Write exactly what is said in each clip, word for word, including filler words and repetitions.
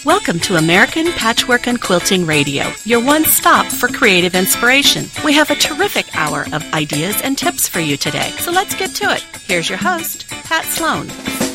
Welcome to American Patchwork and Quilting Radio, your one stop for creative inspiration. We have a terrific hour of ideas and tips for you today, so let's get to it. Here's your host, Pat Sloan.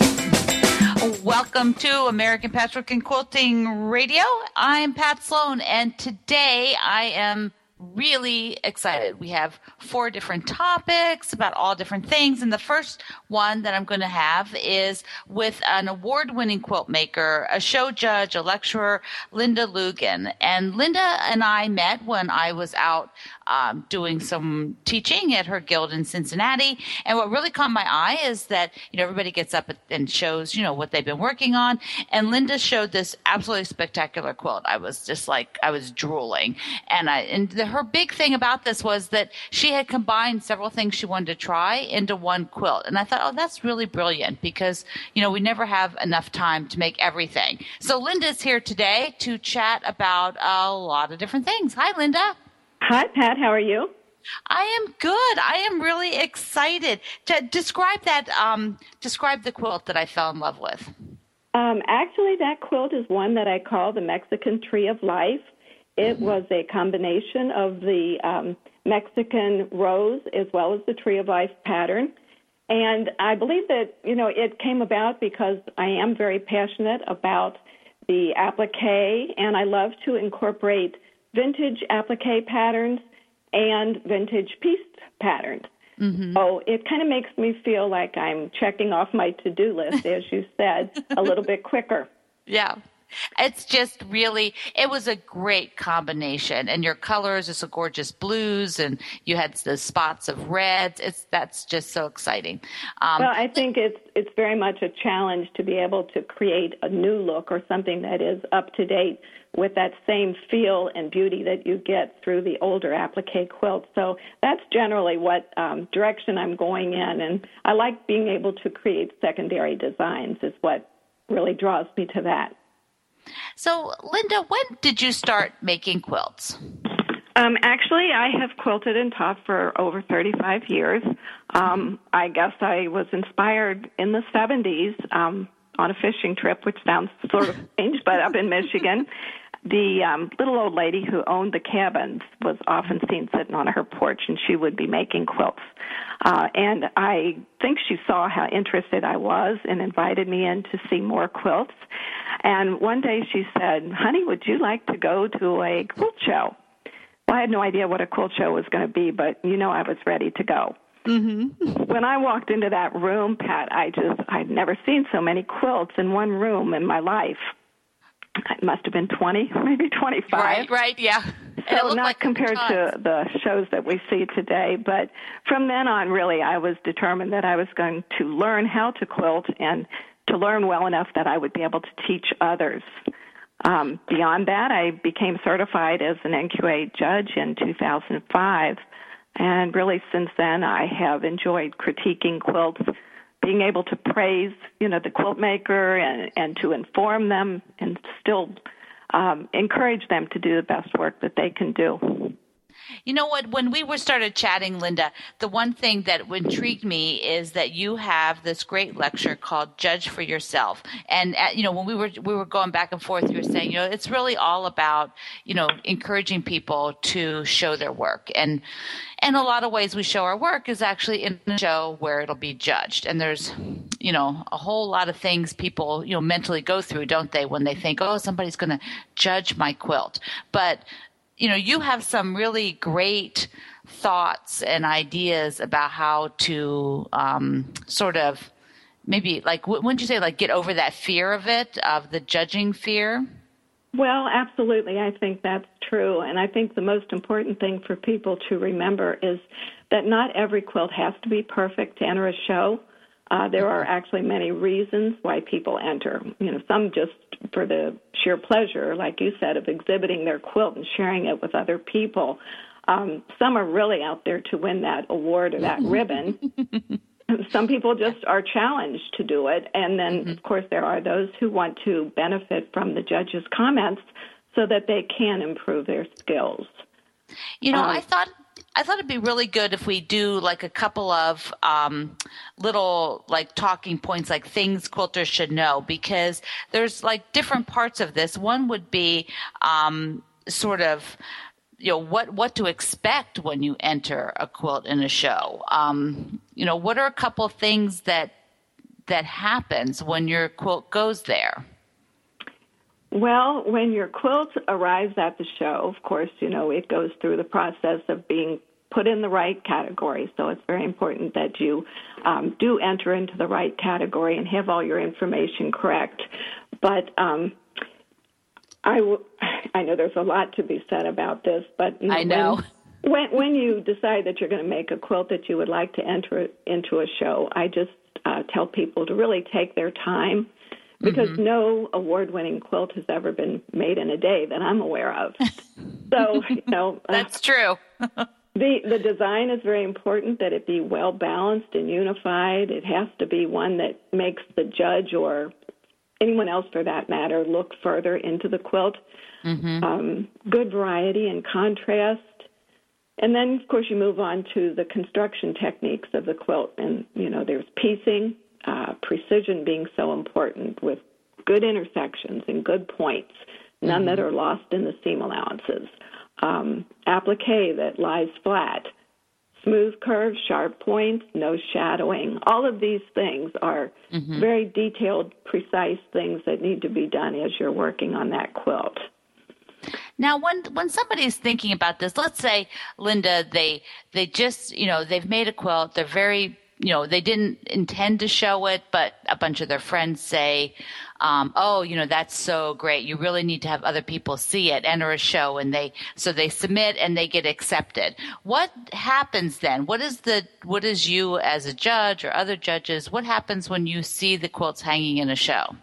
Welcome to American Patchwork and Quilting Radio. I'm Pat Sloan, and today I am really excited. We have four different topics about all different things, and the first one that I'm going to have is with an award-winning quilt maker, a show judge, a lecturer, Linda Lugan. And Linda and I met when I was out um, doing some teaching at her guild in Cincinnati, and what really caught my eye is that, you know, everybody gets up and shows, you know, what they've been working on, and Linda showed this absolutely spectacular quilt. I was just like, I was drooling, and I and the her big thing about this was that she had combined several things she wanted to try into one quilt. And I thought, oh, that's really brilliant because, you know, we never have enough time to make everything. So Linda's here today to chat about a lot of different things. Hi, Linda. Hi, Pat. How are you? I am good. I am really excited. To describe that, um, describe the quilt that I fell in love with. Um, actually, that quilt is one that I call the Mexican Tree of Life. It was a combination of the um, Mexican rose as well as the Tree of Life pattern. And I believe that, you know, it came about because I am very passionate about the applique, and I love to incorporate vintage applique patterns and vintage piece patterns. Mm-hmm. So it kind of makes me feel like I'm checking off my to-do list, as you said, a little bit quicker. Yeah. It's just really, it was a great combination. And your colors is a gorgeous blues, and you had the spots of reds. It's that's just so exciting. Um, well, I think it's it's very much a challenge to be able to create a new look or something that is up to date with that same feel and beauty that you get through the older applique quilts. So that's generally what um, direction I'm going in. And I like being able to create secondary designs is what really draws me to that. So, Linda, when did you start making quilts? Um, actually, I have quilted and taught for over thirty-five years. Um, I guess I was inspired in the seventies um, on a fishing trip, which sounds sort of strange, but up in Michigan. The um, little old lady who owned the cabins was often seen sitting on her porch, and she would be making quilts. Uh, and I think she saw how interested I was and invited me in to see more quilts. And one day she said, honey, would you like to go to a quilt show? Well, I had no idea what a quilt show was going to be, but, you know, I was ready to go. Mm-hmm. When I walked into that room, Pat, I just, I'd never seen so many quilts in one room in my life. It must have been twenty, maybe twenty-five. Right, right, yeah. So not like compared to the shows that we see today. But from then on, really, I was determined that I was going to learn how to quilt and to learn well enough that I would be able to teach others. Um, beyond that, I became certified as an N Q A judge in two thousand five. And really, since then, I have enjoyed critiquing quilts, being able to praise, you know, the quilt maker and, and to inform them and still um, encourage them to do the best work that they can do. You know what? When we were started chatting, Linda, the one thing that intrigued me is that you have this great lecture called "Judge for Yourself." And uh, you know, when we were we were going back and forth, you were saying, you know, it's really all about, you know, encouraging people to show their work. And in a lot of ways, we show our work is actually in a show where it'll be judged. And there's, you know, a whole lot of things people, you know, mentally go through, don't they, when they think, oh, somebody's going to judge my quilt. But you know, you have some really great thoughts and ideas about how to um, sort of maybe, like, wouldn't you say, like, get over that fear of it, of the judging fear? Well, absolutely. I think that's true. And I think the most important thing for people to remember is that not every quilt has to be perfect to enter a show. Uh, there are actually many reasons why people enter. You know, some just for the sheer pleasure, like you said, of exhibiting their quilt and sharing it with other people. Um, some are really out there to win that award or that ribbon. Some people just are challenged to do it. And then, mm-hmm. of course, there are those who want to benefit from the judges' comments so that they can improve their skills. You know, um, I thought I thought it'd be really good if we do like a couple of um, little like talking points, like things quilters should know, because there's like different parts of this. One would be um, sort of, you know, what, what to expect when you enter a quilt in a show. Um, you know, what are a couple of things that that happens when your quilt goes there? Well, when your quilt arrives at the show, of course, you know, it goes through the process of being put in the right category. So it's very important that you um, do enter into the right category and have all your information correct. But um, I, w- I know there's a lot to be said about this, but you know, I know. When, when, when you decide that you're going to make a quilt that you would like to enter into a show, I just uh, tell people to really take their time, because mm-hmm. no award-winning quilt has ever been made in a day that I'm aware of. So, you know. That's uh, true. the the design is very important, that it be well-balanced and unified. It has to be one that makes the judge, or anyone else for that matter, look further into the quilt. Mm-hmm. Um, good variety and contrast. And then, of course, you move on to the construction techniques of the quilt. And, you know, there's piecing, Uh, precision being so important, with good intersections and good points, none mm-hmm. that are lost in the seam allowances. Um, applique that lies flat, smooth curves, sharp points, no shadowing. All of these things are mm-hmm. very detailed, precise things that need to be done as you're working on that quilt. Now, when when somebody's thinking about this, let's say, Linda, they they just, you know, they've made a quilt, they're very you know, they didn't intend to show it, but a bunch of their friends say, um, oh, you know, that's so great. You really need to have other people see it, enter a show. And they, so they submit and they get accepted. What happens then? What is the, what is you as a judge or other judges, what happens when you see the quilts hanging in a show?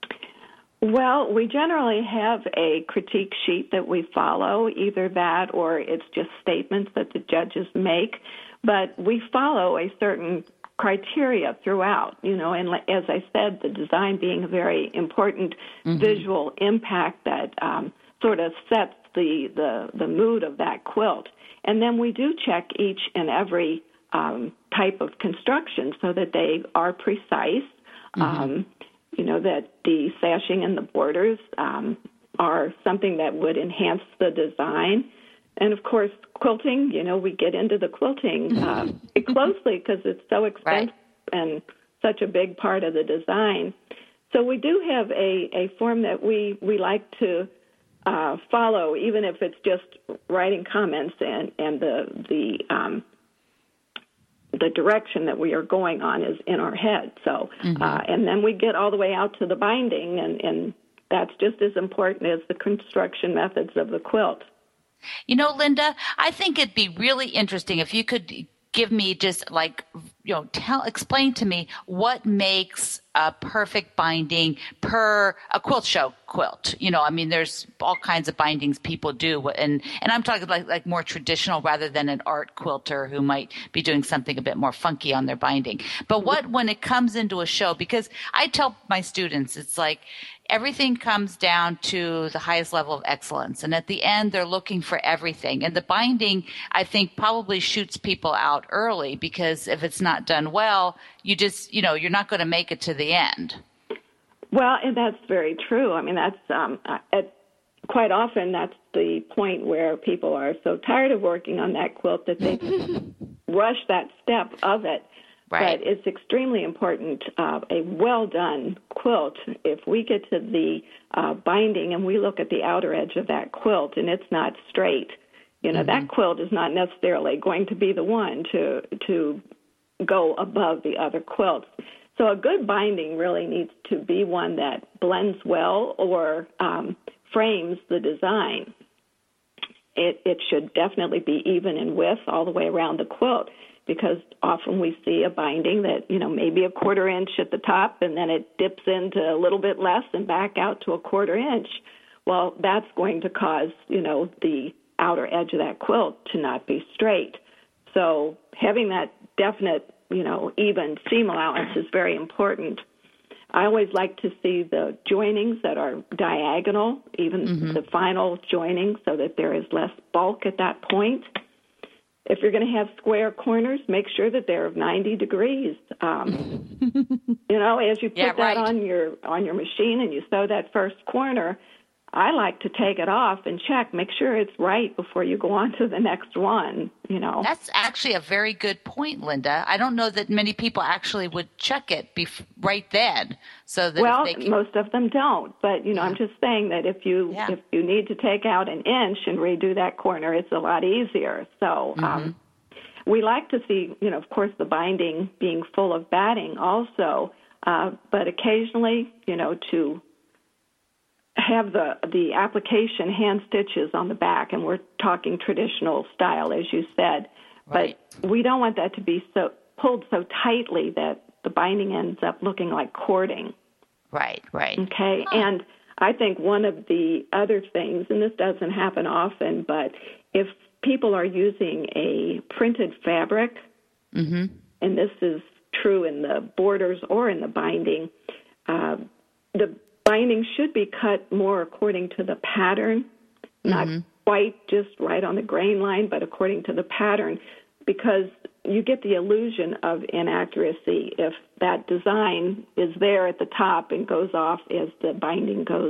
Well, we generally have a critique sheet that we follow, either that or it's just statements that the judges make. But we follow a certain criteria throughout, you know, and as I said, the design being a very important mm-hmm. visual impact that um, sort of sets the, the, the mood of that quilt. And then we do check each and every um, type of construction so that they are precise, mm-hmm. um, you know, that the sashing and the borders um, are something that would enhance the design. And, of course, quilting, you know, we get into the quilting uh, closely because it's so expensive right. and such a big part of the design. So we do have a, a form that we, we like to uh, follow, even if it's just writing comments and, and the the um, the direction that we are going on is in our head. So, mm-hmm. uh, and then we get all the way out to the binding, and, and that's just as important as the construction methods of the quilt. You know, Linda, I think it'd be really interesting if you could give me just like, you know, tell, explain to me what makes a perfect binding per a quilt show quilt. You know, I mean, there's all kinds of bindings people do. And, and I'm talking like, like more traditional rather than an art quilter who might be doing something a bit more funky on their binding. But what, when it comes into a show, because I tell my students, it's like, everything comes down to the highest level of excellence. And at the end, they're looking for everything. And the binding, I think, probably shoots people out early, because if it's not done well, you just, you know, you're not going to make it to the end. Well, and that's very true. I mean, that's um, at, quite often that's the point where people are so tired of working on that quilt that they rush that step of it. Right. But it's extremely important, uh, a well-done quilt, if we get to the uh, binding and we look at the outer edge of that quilt and it's not straight, you know, mm-hmm. that quilt is not necessarily going to be the one to to go above the other quilts. So a good binding really needs to be one that blends well or um, frames the design. It, it should definitely be even in width all the way around the quilt, because often we see a binding that, you know, maybe a quarter inch at the top and then it dips into a little bit less and back out to a quarter inch. Well, that's going to cause, you know, the outer edge of that quilt to not be straight. So having that definite, you know, even seam allowance is very important. I always like to see the joinings that are diagonal, even mm-hmm. the final joining, so that there is less bulk at that point. if you're going to have square corners, make sure that they're ninety degrees. Um, you know, as you put yeah, right. that on your on your machine and you sew that first corner, I like to take it off and check, make sure it's right before you go on to the next one, you know. That's actually a very good point, Linda. I don't know that many people actually would check it bef- right then. So that well, if they can... most of them don't. But, you know, yeah. I'm just saying that if you yeah. if you need to take out an inch and redo that corner, it's a lot easier. So mm-hmm. um, we like to see, you know, of course, the binding being full of batting also, uh, but occasionally, you know, to have the the application hand stitches on the back, and we're talking traditional style, as you said. Right. But we don't want that to be so pulled so tightly that the binding ends up looking like cording. Right, right. Okay, huh. And I think one of the other things, and this doesn't happen often, but if people are using a printed fabric, mm-hmm. and this is true in the borders or in the binding, uh, the binding should be cut more according to the pattern, not mm-hmm. quite just right on the grain line, but according to the pattern, because you get the illusion of inaccuracy if that design is there at the top and goes off as the binding goes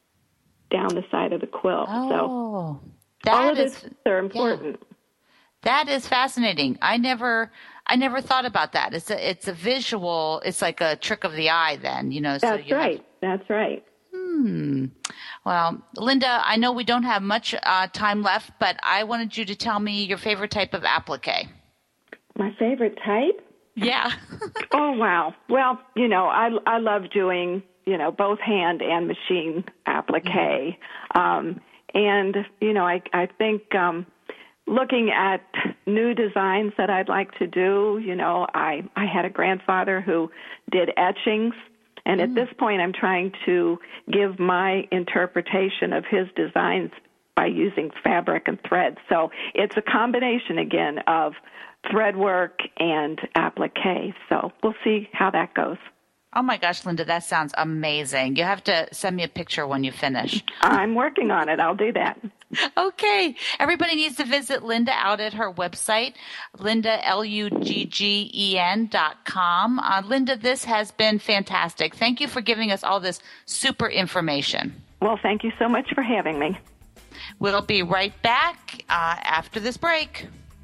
down the side of the quilt. Oh, so that all of is, this are important. Yeah. That is fascinating. I never, I never thought about that. It's a, it's a visual. It's like a trick of the eye. Then you know. So That's you right. Have, That's right. Hmm. Well, Linda, I know we don't have much uh, time left, but I wanted you to tell me your favorite type of applique. My favorite type? Yeah. Oh, wow. Well, you know, I I love doing, you know, both hand and machine applique. Mm-hmm. Um, and, you know, I, I think um, looking at new designs that I'd like to do, you know, I, I had a grandfather who did etchings. And at this point, I'm trying to give my interpretation of his designs by using fabric and thread. So it's a combination, again, of thread work and applique. So we'll see how that goes. Oh, my gosh, Linda, that sounds amazing. You have to send me a picture when you finish. I'm working on it. I'll do that. Okay. Everybody needs to visit Linda out at her website, Linda, L U G G E N dot com. Uh, Linda, this has been fantastic. Thank you for giving us all this super information. Well, thank you so much for having me. We'll be right back uh, after this break.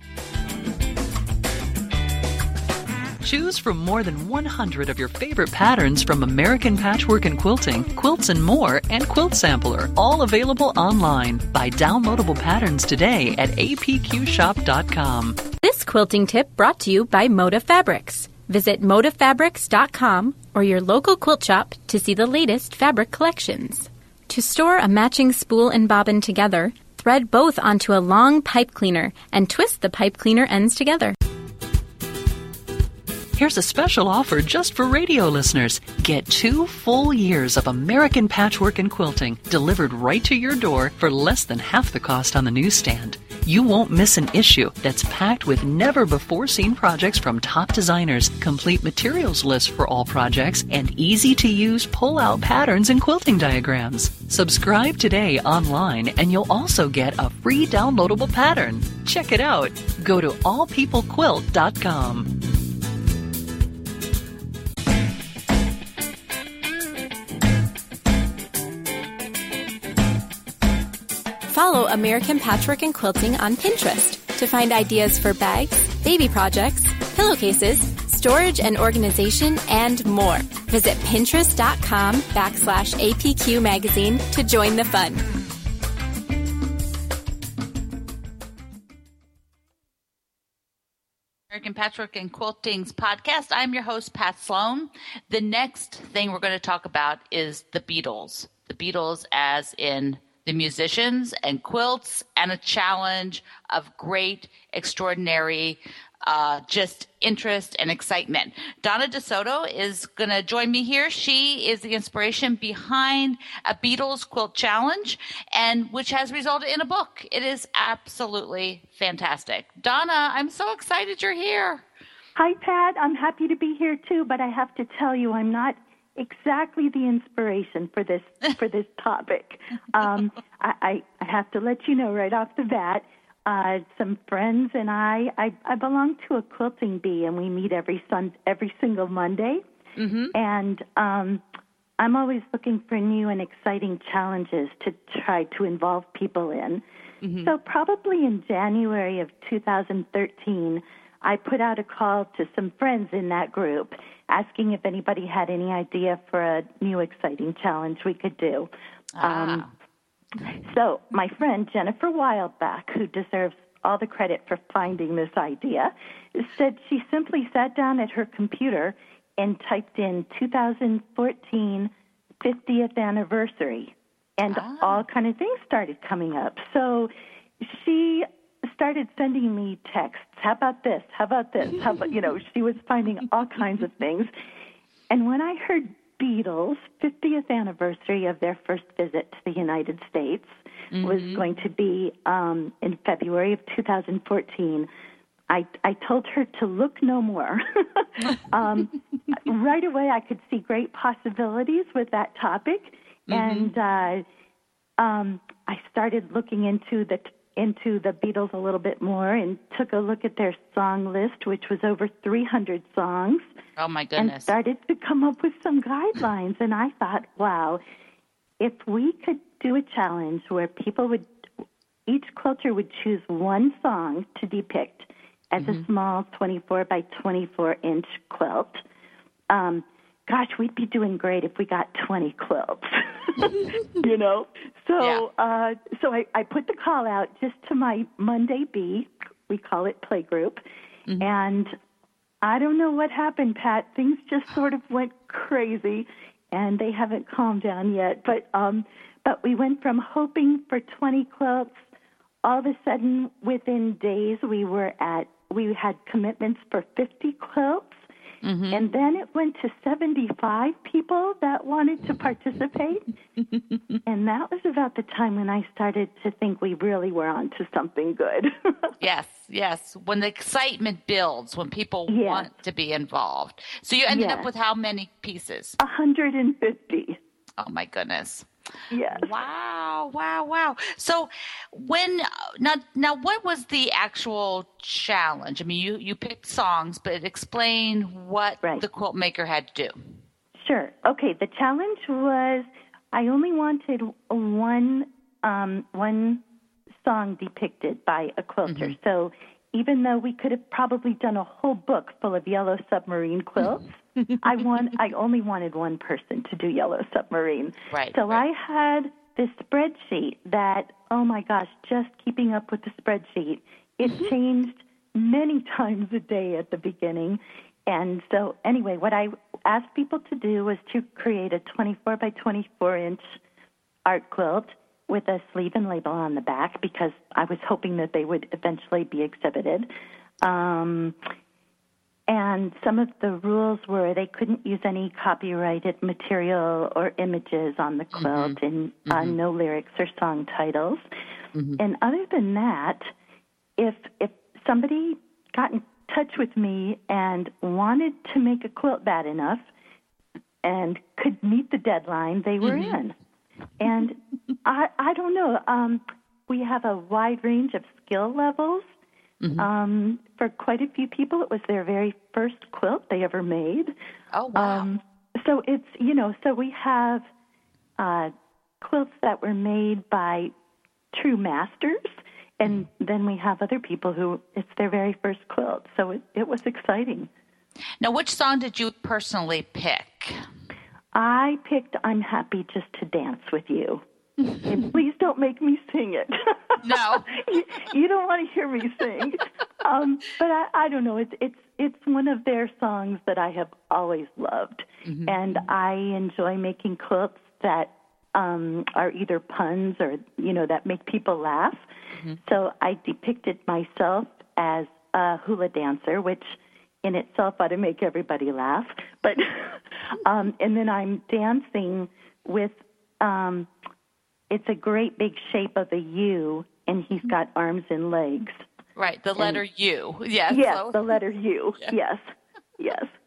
Choose from more than one hundred of your favorite patterns from American Patchwork and Quilting, Quilts and More, and Quilt Sampler, all available online. Buy downloadable patterns today at A P Q shop dot com. This quilting tip brought to you by Moda Fabrics. Visit moda fabrics dot com or your local quilt shop to see the latest fabric collections. To store a matching spool and bobbin together, thread both onto a long pipe cleaner and twist the pipe cleaner ends together. Here's a special offer just for radio listeners. Get two full years of American Patchwork and Quilting delivered right to your door for less than half the cost on the newsstand. You won't miss an issue that's packed with never-before-seen projects from top designers, complete materials lists for all projects, and easy-to-use pull-out patterns and quilting diagrams. Subscribe today online, and you'll also get a free downloadable pattern. Check it out. Go to all people quilt dot com. Follow American Patchwork and Quilting on Pinterest to find ideas for bags, baby projects, pillowcases, storage and organization, and more. Visit pinterest.com backslash APQ magazine to join the fun. American Patchwork and Quilting's podcast. I'm your host, Pat Sloan. The next thing we're going to talk about is the Beatles. The Beatles as in the musicians and quilts, and a challenge of great, extraordinary, uh, just interest and excitement. Donna DeSoto is going to join me here. She is the inspiration behind a Beatles quilt challenge, and which has resulted in a book. It is absolutely fantastic. Donna, I'm so excited you're here. Hi, Pat. I'm happy to be here too, but I have to tell you, I'm not exactly the inspiration for this for this topic. Um, I, I, I have to let you know right off the bat, uh, some friends and I, I, I belong to a quilting bee, and we meet every sun, every single Monday. Mm-hmm. And um, I'm always looking for new and exciting challenges to try to involve people in. Mm-hmm. So probably in January of two thousand thirteen, I put out a call to some friends in that group asking if anybody had any idea for a new exciting challenge we could do. Ah. Um, so my friend Jennifer Wildback, who deserves all the credit for finding this idea, said she simply sat down at her computer and typed in two thousand fourteen fiftieth anniversary, and ah. all kind of things started coming up. So she started sending me texts. How about this? How about this? How about, you know, she was finding all kinds of things. And when I heard Beatles' fiftieth anniversary of their first visit to the United States mm-hmm. was going to be um, in February of two thousand fourteen, I, I told her to look no more. um, right away, I could see great possibilities with that topic, mm-hmm. and uh, um, I started looking into the into the Beatles a little bit more and took a look at their song list, which was over three hundred songs. Oh, my goodness. And started to come up with some guidelines. And I thought, wow, if we could do a challenge where people would, each quilter would choose one song to depict as mm-hmm. a small twenty-four by twenty-four inch quilt, um, gosh, we'd be doing great if we got twenty quilts, you know? So yeah. uh, so I, I put the call out just to my Monday Bee, we call it playgroup, mm-hmm. and I don't know what happened, Pat. Things just sort of went crazy, and they haven't calmed down yet. But um, but we went from hoping for twenty quilts, all of a sudden, within days, we were at we had commitments for fifty quilts. Mm-hmm. And then it went to seventy-five people that wanted to participate. And that was about the time when I started to think we really were on to something good. Yes, yes. When the excitement builds, when people yes. want to be involved. So you ended yes. up with how many pieces? one hundred fifty. Oh, my goodness. Yes. Wow, wow, wow. So when now now what was the actual challenge? I mean, you, you picked songs, but explain what right. the quilt maker had to do. Sure. Okay, the challenge was I only wanted one um, one song depicted by a quilter. Mm-hmm. So even though we could have probably done a whole book full of Yellow Submarine quilts, I want. I only wanted one person to do Yellow Submarine. Right. So right. I had this spreadsheet that, oh my gosh, just keeping up with the spreadsheet, it mm-hmm. changed many times a day at the beginning. And so anyway, what I asked people to do was to create a twenty-four by twenty-four inch art quilt with a sleeve and label on the back because I was hoping that they would eventually be exhibited. Um, and some of the rules were they couldn't use any copyrighted material or images on the quilt mm-hmm. and uh, mm-hmm. no lyrics or song titles. Mm-hmm. And other than that, if if somebody got in touch with me and wanted to make a quilt bad enough and could meet the deadline, they were mm-hmm. in. And I, I don't know. Um, we have a wide range of skill levels. Mm-hmm. Um, for quite a few people, it was their very first quilt they ever made. Oh, wow. Um, so it's, you know, so we have uh, quilts that were made by true masters, and then we have other people who it's their very first quilt. So it, it was exciting. Now, which song did you personally pick? I picked I'm Happy Just to Dance with You. And please don't make me sing it. No. you, you don't want to hear me sing. Um, but I, I don't know. It's it's it's one of their songs that I have always loved. Mm-hmm. And I enjoy making quilts that um, are either puns or, you know, that make people laugh. Mm-hmm. So I depicted myself as a hula dancer, which in itself ought to make everybody laugh. But um, and then I'm dancing with um, it's a great big shape of a U, and he's got arms and legs. Right, the letter and, U. Yes. Yes, so. the letter U. Yeah. Yes, yes.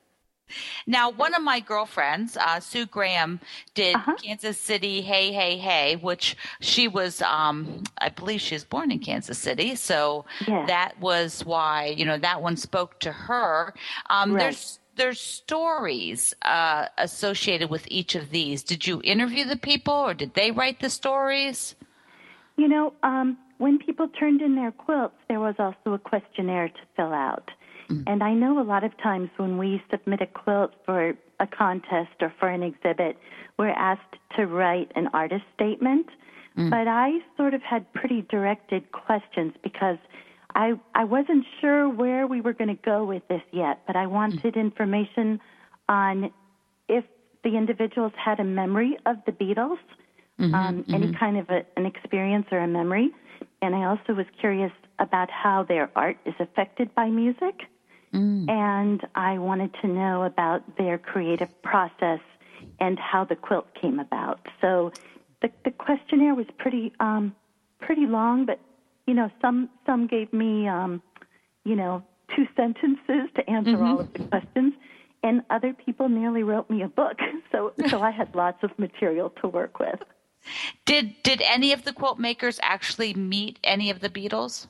Now, one of my girlfriends, uh, Sue Graham, did Uh-huh. Kansas City, Hey, Hey, Hey, which she was, um, I believe she was born in Kansas City. So Yes. that was why, you know, that one spoke to her. Um, Right. There's there's stories uh, associated with each of these. Did you interview the people or did they write the stories? You know, um, when people turned in their quilts, there was also a questionnaire to fill out. Mm. And I know a lot of times when we submit a quilt for a contest or for an exhibit, we're asked to write an artist statement. Mm. But I sort of had pretty directed questions because I I wasn't sure where we were going to go with this yet, but I wanted mm. information on if the individuals had a memory of the Beatles. Mm-hmm, um, mm-hmm. Any kind of a, an experience or a memory. And I also was curious about how their art is affected by music. Mm. And I wanted to know about their creative process and how the quilt came about. So the, the questionnaire was pretty um, pretty long, but, you know, some, some gave me, um, you know, two sentences to answer mm-hmm. all of the questions. And other people nearly wrote me a book. So, so I had lots of material to work with. Did did any of the quilt makers actually meet any of the Beatles?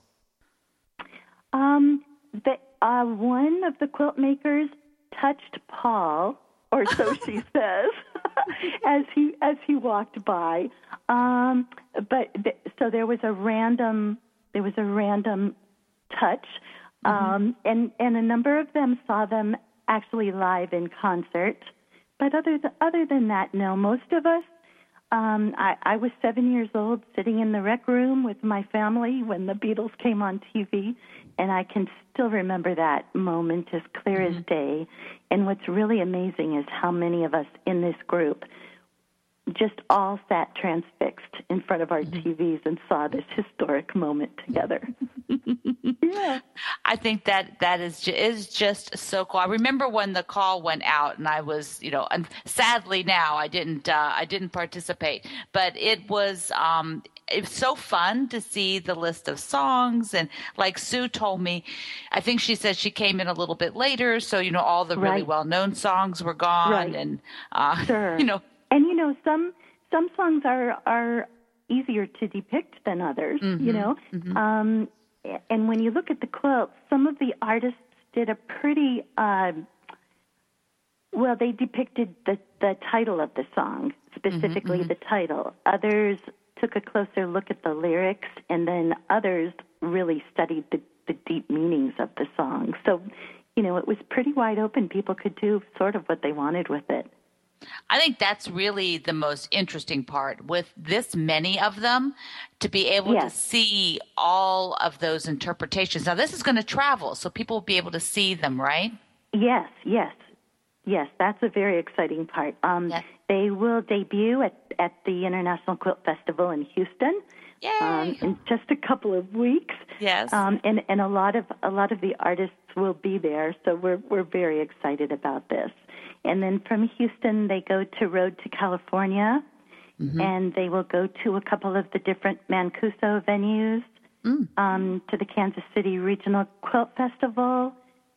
Um, the, uh, one of the quilt makers touched Paul, or so she says, as he as he walked by. Um, but th- so there was a random there was a random touch, um, mm-hmm. and and a number of them saw them actually live in concert. But other th- other than that, no. Most of us. Um, I, I was seven years old sitting in the rec room with my family when the Beatles came on T V, and I can still remember that moment as clear mm-hmm. as day. And what's really amazing is how many of us in this group just all sat transfixed in front of our mm-hmm. T Vs and saw this historic moment together. Yeah. I think that that is ju- is just so cool. I remember when the call went out, and I was, you know, and sadly now I didn't uh, I didn't participate, but it was um, it was so fun to see the list of songs. And like Sue told me, I think she said she came in a little bit later, so you know all the really right. well known songs were gone, right. and uh, sure. you know. And, you know, some some songs are, are easier to depict than others, mm-hmm, you know. Mm-hmm. Um, and when you look at the quilts, some of the artists did a pretty, uh, well, they depicted the, the title of the song, specifically mm-hmm, mm-hmm. the title. Others took a closer look at the lyrics, and then others really studied the, the deep meanings of the song. So, you know, it was pretty wide open. People could do sort of what they wanted with it. I think that's really the most interesting part with this many of them, to be able yes. to see all of those interpretations. Now, this is going to travel, so people will be able to see them, right? Yes, yes, yes. That's a very exciting part. Um, yes. They will debut at, at the International Quilt Festival in Houston Yay. Um, in just a couple of weeks. Yes, um, and and a lot of a lot of the artists will be there, so we're we're very excited about this. And then from Houston, they go to Road to California, mm-hmm. and they will go to a couple of the different Mancuso venues, mm. um, to the Kansas City Regional Quilt Festival,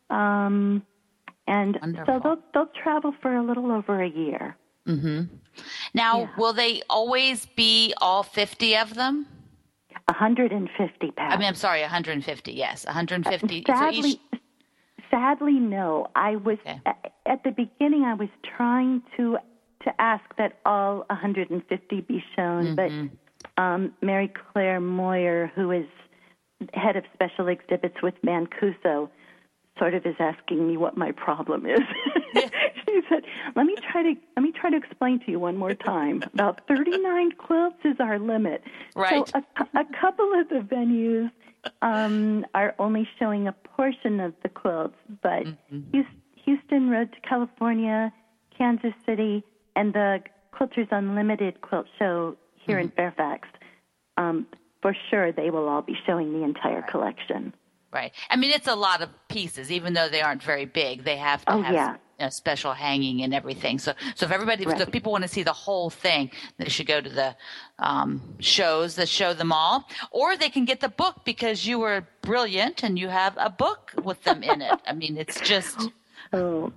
um, and Wonderful. so they'll they'll travel for a little over a year. Mm-hmm. Now, yeah. will they always be all fifty of them? one hundred fifty, Pat. I mean, I'm sorry, one hundred fifty, yes, one hundred fifty. Uh, sadly, so each... sadly, no. I was okay. at, at the beginning. I was trying to to ask that all one hundred fifty be shown, mm-hmm. but um, Mary Claire Moyer, who is head of special exhibits with Mancuso, sort of is asking me what my problem is. She said, "Let me try to let me try to explain to you one more time. About thirty-nine quilts is our limit. Right. So a, a couple of the venues um, are only showing a portion of the quilts, but mm-hmm. Houston, Road to California, Kansas City, and the Quilters Unlimited Quilt Show here mm-hmm. in Fairfax, um, for sure they will all be showing the entire right. collection." Right. I mean, it's a lot of pieces, even though they aren't very big. They have to oh, have yeah. you know, special hanging and everything. So, so if everybody, right. if the people want to see the whole thing, they should go to the um, shows that show them all, or they can get the book because you were brilliant and you have a book with them in it. I mean, it's just. Oh,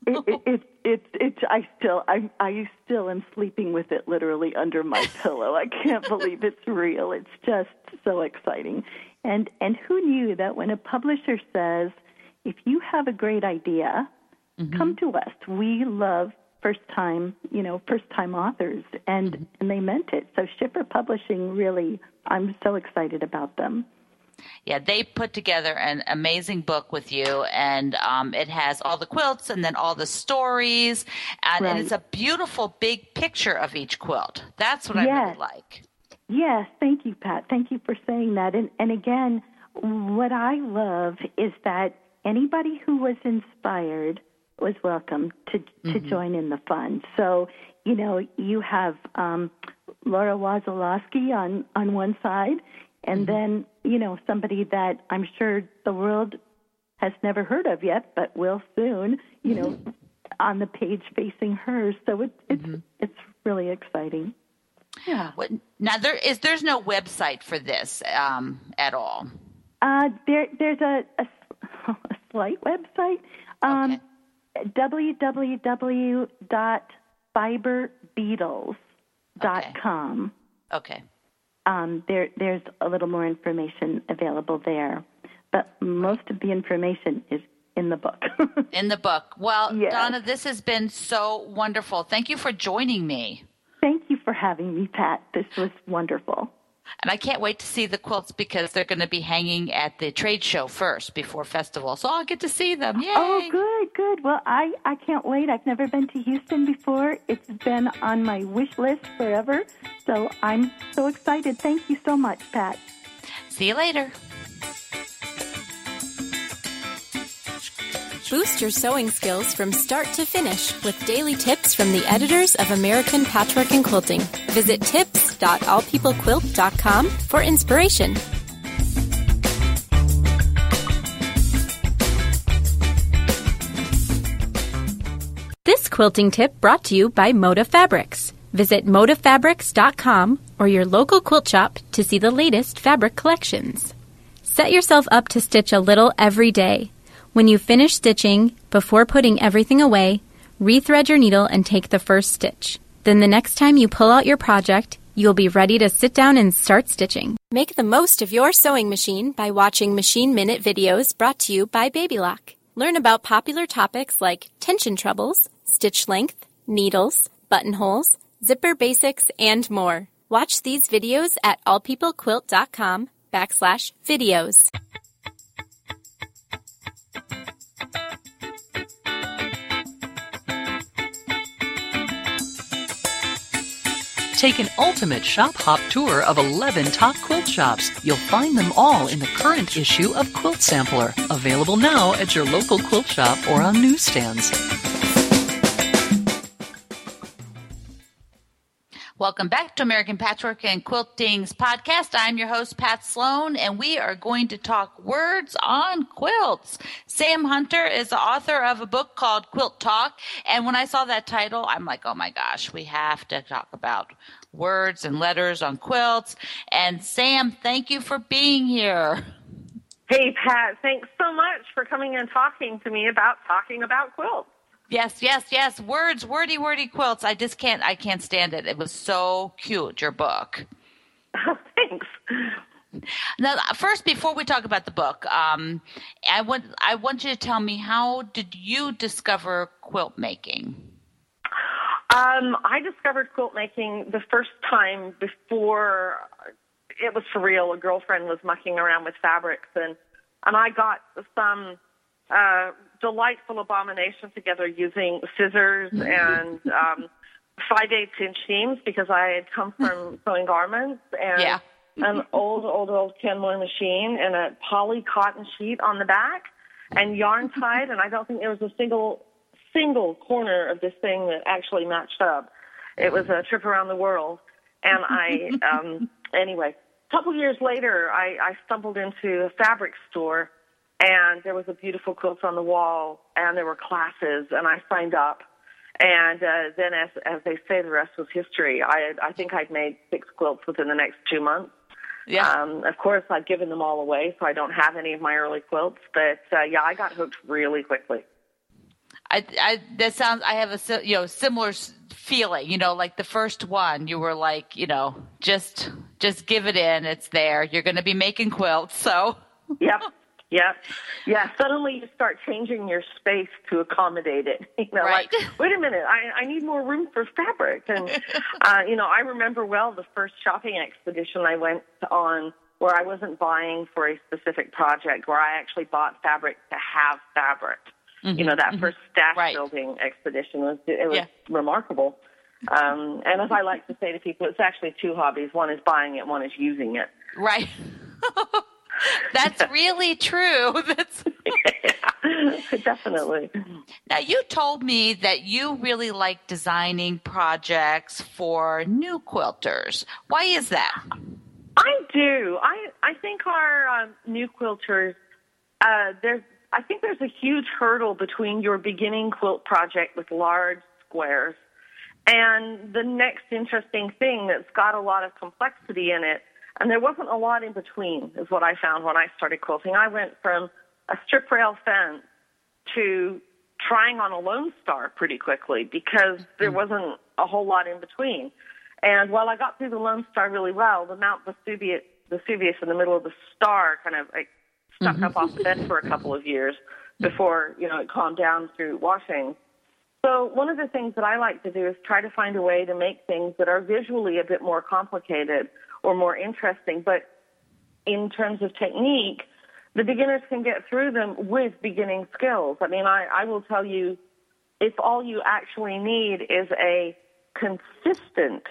it, it, it, it, it, I still, I, I still am sleeping with it literally under my pillow. I can't believe it's real. It's just so exciting. And and who knew that when a publisher says, if you have a great idea, mm-hmm. come to us. We love first-time, you know, first-time authors, and mm-hmm. and they meant it. So Schiffer Publishing, really, I'm so excited about them. Yeah, they put together an amazing book with you, and um, it has all the quilts and then all the stories, and, right. and it's a beautiful big picture of each quilt. That's what yes. I really like. Yes, thank you, Pat. Thank you for saying that. And, and again, what I love is that anybody who was inspired was welcome to, to mm-hmm. join in the fun. So, you know, you have um, Laura Wazalowski on, on one side, and mm-hmm. then, you know, somebody that I'm sure the world has never heard of yet, but will soon, you know, mm-hmm. on the page facing hers. So it's it's mm-hmm. it's really exciting. Yeah. Now there is there's no website for this um, at all. Uh, there there's a, a, a slight website. Um, okay. w w w dot fiber beetles dot com. Okay. okay. Um, there, there's a little more information available there, but most of the information is in the book. In the book. Well, yes. Donna, this has been so wonderful. Thank you for joining me. Thank you for having me, Pat. This was wonderful. And I can't wait to see the quilts because they're going to be hanging at the trade show first before festival. So I'll get to see them. Yay! Oh, good, good. Well, I, I can't wait. I've never been to Houston before. It's been on my wish list forever. So I'm so excited. Thank you so much, Pat. See you later. Boost your sewing skills from start to finish with daily tips from the editors of American Patchwork and Quilting. Visit tips dot all people quilt dot com for inspiration. This quilting tip brought to you by Moda Fabrics. Visit moda fabrics dot com or your local quilt shop to see the latest fabric collections. Set yourself up to stitch a little every day. When you finish stitching, before putting everything away, rethread your needle and take the first stitch. Then the next time you pull out your project, you'll be ready to sit down and start stitching. Make the most of your sewing machine by watching Machine Minute videos brought to you by Babylock. Learn about popular topics like tension troubles, stitch length, needles, buttonholes, zipper basics, and more. Watch these videos at all people quilt dot com backslash videos. Take an ultimate shop hop tour of eleven top quilt shops. You'll find them all in the current issue of Quilt Sampler, available now at your local quilt shop or on newsstands. Welcome back to American Patchwork and Quilting's podcast. I'm your host, Pat Sloan, and we are going to talk words on quilts. Sam Hunter is the author of a book called Quilt Talk, and when I saw that title, I'm like, oh my gosh, we have to talk about words and letters on quilts. And Sam, thank you for being here. Hey, Pat, thanks so much for coming and talking to me about talking about quilts. Yes, yes, yes. Words, wordy, wordy quilts. I just can't, I can't stand it. It was so cute, your book. Oh, thanks. Now, first, before we talk about the book, um, I want, I want you to tell me, how did you discover quilt making? Um, I discovered quilt making the first time before it was for real. A girlfriend was mucking around with fabrics, and, and I got some uh, delightful abomination together using scissors and um, five-eighths inch seams because I had come from sewing garments and yeah. an old, old, old Kenmore machine and a poly cotton sheet on the back and yarn tied, and I don't think there was a single single corner of this thing that actually matched up. It was a trip around the world, and I um, anyway. A couple years later, I, I stumbled into a fabric store. And there was a beautiful quilt on the wall, and there were classes, and I signed up. And uh, then, as as they say, the rest was history. I I think I'd made six quilts within the next two months. Yeah. Um, of course, I've given them all away, so I don't have any of my early quilts. But, uh, yeah, I got hooked really quickly. I, I that sounds. I have a si- you know similar s- feeling. You know, like the first one, you were like, you know, just just give it in. It's there. You're going to be making quilts, so. Yep. Yep. Yeah. Suddenly you start changing your space to accommodate it. You know, Right. like, wait a minute, I, I need more room for fabric. And, uh, you know, I remember well the first shopping expedition I went on where I wasn't buying for a specific project, where I actually bought fabric to have fabric. Mm-hmm, you know, that mm-hmm. first stash right. building expedition was, it was yeah. remarkable. Um, and as I like to say to people, it's actually two hobbies. One is buying it, one is using it. Right. That's really true. That's yeah, definitely. Now, you told me that you really like designing projects for new quilters. Why is that? I do. I I think our um, new quilters, uh, there's I think there's a huge hurdle between your beginning quilt project with large squares and the next interesting thing that's got a lot of complexity in it. And there wasn't a lot in between, is what I found when I started quilting. I went from a strip rail fence to trying on a Lone Star pretty quickly because there wasn't a whole lot in between. And while I got through the Lone Star really well, the Mount Vesuvius, Vesuvius in the middle of the star kind of like stuck mm-hmm. up off the bed for a couple of years before, you know, it calmed down through washing. So one of the things that I like to do is try to find a way to make things that are visually a bit more complicated or more interesting, but in terms of technique, the beginners can get through them with beginning skills. I mean, I, I will tell you, if all you actually need is a consistent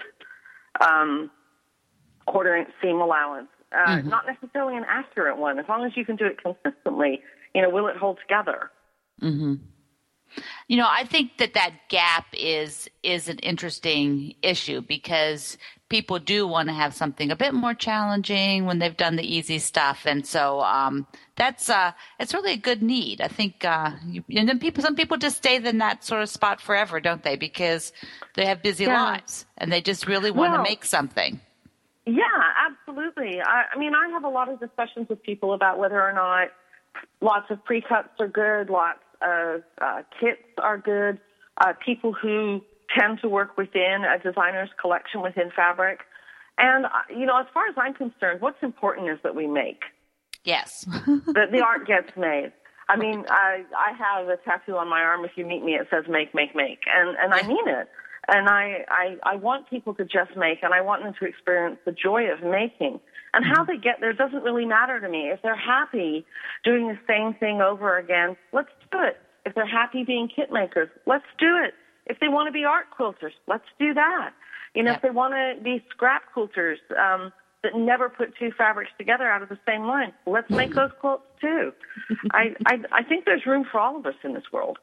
um, quarter-inch seam allowance, uh, mm-hmm. not necessarily an accurate one, as long as you can do it consistently, you know, will it hold together? Mm-hmm. You know, I think that that gap is is an interesting issue because people do want to have something a bit more challenging when they've done the easy stuff, and so um, that's uh, it's really a good need. I think, uh, you, and then people, some people just stay in that sort of spot forever, don't they? Because they have busy yeah. lives and they just really want well, to make something. Yeah, absolutely. I, I mean, I have a lot of discussions with people about whether or not lots of pre-cuts are good, lots of uh, kits are good, uh, people who tend to work within a designer's collection within fabric. And, uh, you know, as far as I'm concerned, what's important is that we make. Yes. that the art gets made. I mean, I I have a tattoo on my arm. If you meet me, it says make, make, make. And, and I mean it. And I, I, I want people to just make, and I want them to experience the joy of making. And how they get there doesn't really matter to me. If they're happy doing the same thing over again, let's do it. If they're happy being kit makers, let's do it. If they want to be art quilters, let's do that. You know, yep. if they want to be scrap quilters um, that never put two fabrics together out of the same line, let's make those quilts too. I, I, I think there's room for all of us in this world.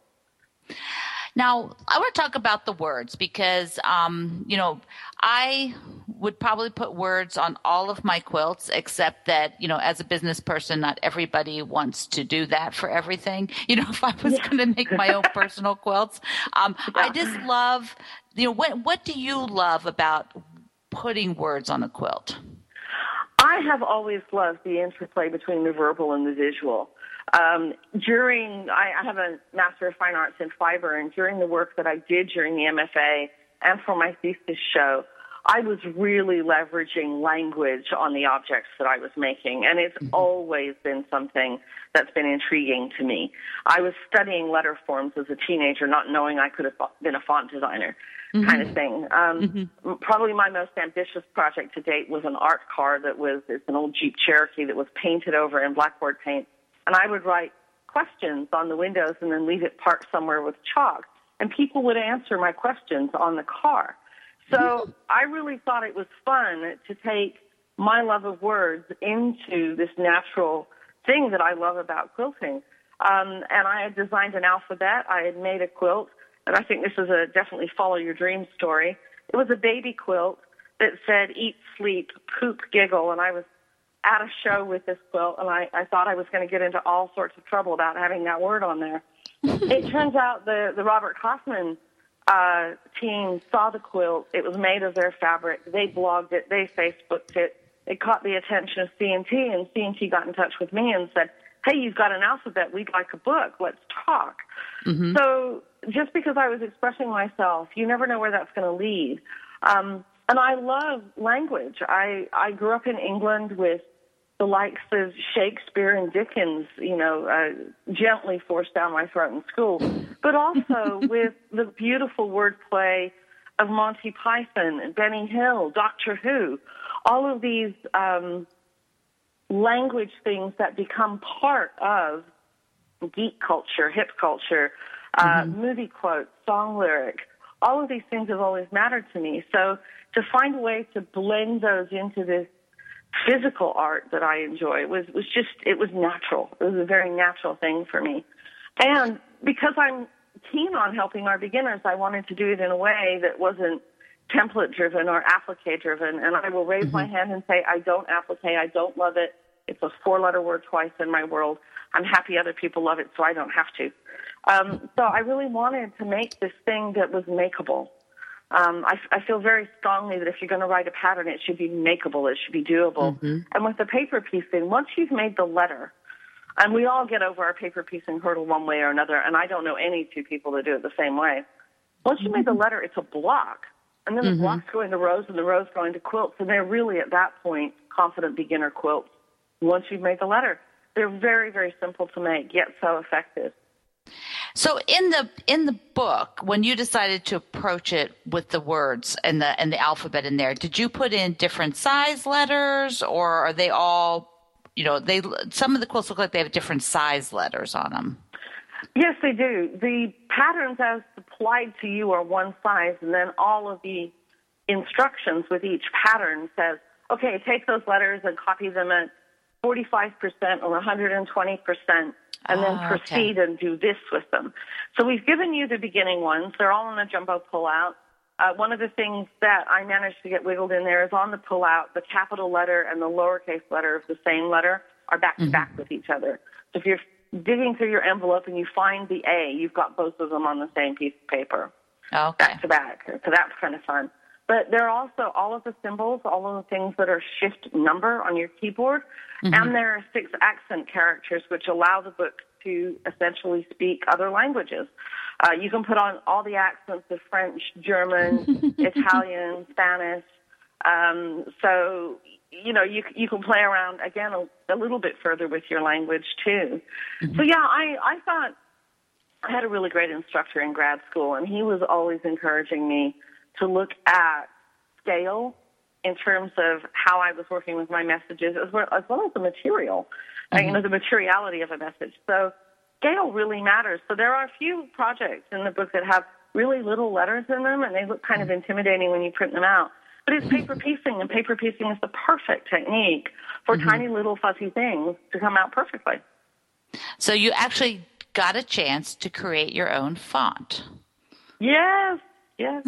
Now, I want to talk about the words because, um, you know, I would probably put words on all of my quilts, except that, you know, as a business person, not everybody wants to do that for everything. You know, if I was yeah. going to make my own personal quilts, um, yeah. I just love, you know, what, what do you love about putting words on a quilt? I have always loved the interplay between the verbal and the visual. Um, during, I, I have a Master of Fine Arts in Fiber, and during the work that I did during the M F A and for my thesis show, I was really leveraging language on the objects that I was making, and it's mm-hmm. always been something that's been intriguing to me. I was studying letter forms as a teenager, not knowing I could have been a font designer, mm-hmm. kind of thing. Um, mm-hmm. Probably my most ambitious project to date was an art car that was, it's an old Jeep Cherokee that was painted over in blackboard paint. And I would write questions on the windows and then leave it parked somewhere with chalk. And people would answer my questions on the car. So I really thought it was fun to take my love of words into this natural thing that I love about quilting. Um, and I had designed an alphabet. I had made a quilt. And I think this is a definitely follow your dream story. It was a baby quilt that said eat, sleep, poop, giggle. And I was at a show with this quilt, and I, I thought I was going to get into all sorts of trouble about having that word on there. It turns out the, the Robert Hoffman uh, team saw the quilt. It was made of their fabric. They blogged it. They Facebooked it. It caught the attention of C and T, and C and T got in touch with me and said, hey, you've got an alphabet, we'd like a book, let's talk. Mm-hmm. So just because I was expressing myself, you never know where that's going to lead. Um, and I love language. I, I grew up in England with the likes of Shakespeare and Dickens, you know, uh, gently forced down my throat in school, but also with the beautiful wordplay of Monty Python, Benny Hill, Doctor Who, all of these um, language things that become part of geek culture, hip culture, uh, mm-hmm. movie quotes, song lyrics. All of these things have always mattered to me. So to find a way to blend those into this physical art that I enjoy was, was just, it was natural. It was a very natural thing for me. And because I'm keen on helping our beginners, I wanted to do it in a way that wasn't template-driven or applique-driven. And I will raise mm-hmm. my hand and say, I don't applique, I don't love it. It's a four-letter word twice in my world. I'm happy other people love it, so I don't have to. Um, so I really wanted to make this thing that was makeable. Um, I, I feel very strongly that if you're going to write a pattern, it should be makeable, it should be doable. Mm-hmm. And with the paper piecing, once you've made the letter, and we all get over our paper piecing hurdle one way or another, and I don't know any two people that do it the same way. Once you made the letter, it's a block. And then mm-hmm. the blocks go into rows, and the rows go into quilts, and they're really, at that point, confident beginner quilts. Once you've made the letter, they're very, very simple to make, yet so effective. So in the in the book, when you decided to approach it with the words and the and the alphabet in there, did you put in different size letters, or are they all, you know, they some of the quilts look like they have different size letters on them? Yes, they do. The patterns as applied to you are one size, and then all of the instructions with each pattern says, okay, take those letters and copy them at forty-five percent or one hundred twenty percent. And then oh, proceed okay. and do this with them. So we've given you the beginning ones. They're all on a jumbo pull-out. Uh, one of the things that I managed to get wiggled in there is on the pull-out, the capital letter and the lowercase letter of the same letter are back-to-back mm-hmm. with each other. So if you're digging through your envelope and you find the A, you've got both of them on the same piece of paper. Okay. Back-to-back. So that's kind of fun. But there are also all of the symbols, all of the things that are shift number on your keyboard, mm-hmm. and there are six accent characters which allow the book to essentially speak other languages. Uh, you can put on all the accents of French, German, Italian, Spanish. Um, so, you know, you you can play around, again, a, a little bit further with your language, too. Mm-hmm. So, yeah, I, I thought I had a really great instructor in grad school, and he was always encouraging me to look at scale in terms of how I was working with my messages, as well as, well as the material, mm-hmm. you know, the materiality of a message. So scale really matters. So there are a few projects in the book that have really little letters in them, and they look kind of intimidating when you print them out. But it's paper piecing, and paper piecing is the perfect technique for mm-hmm. tiny little fuzzy things to come out perfectly. So you actually got a chance to create your own font. Yes, yes.